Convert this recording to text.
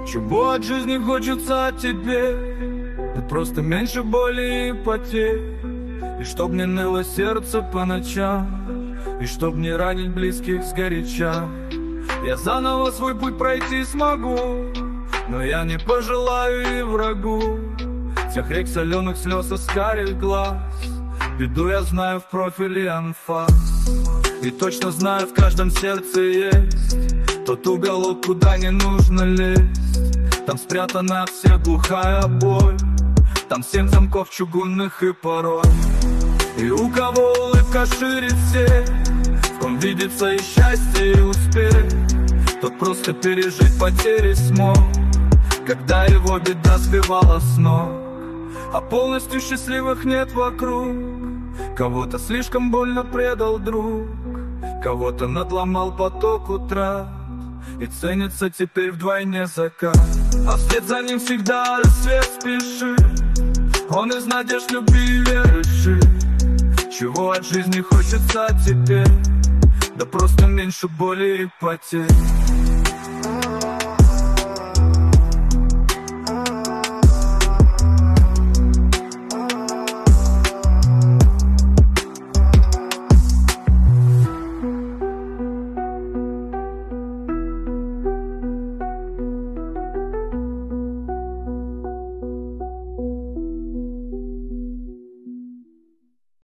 Чего от жизни хочется теперь? Да просто меньше боли и потерь. И чтоб не ныло сердце по ночам, и чтоб не ранить близких сгоряча. Я заново свой путь пройти смогу, но я не пожелаю и врагу тех рек соленых слез и карих глаз. Беду я знаю в профиле анфас, и точно знаю, в каждом сердце есть тот уголок, куда не нужно лезть. Там спрятана вся глухая боль, там 7 замков чугунных и порой. И у кого улыбка шире всех, в ком видится и счастье, и успех, тот просто пережить потери смог, когда его беда сбивала с ног. А полностью счастливых нет вокруг. Кого-то слишком больно предал друг, кого-то надломал поток утрат, и ценится теперь вдвойне закат. А вслед за ним всегда рассвет спешит, он из надежд, любви и веры жив. Чего от жизни хочется теперь? Да просто меньше боли и потерь.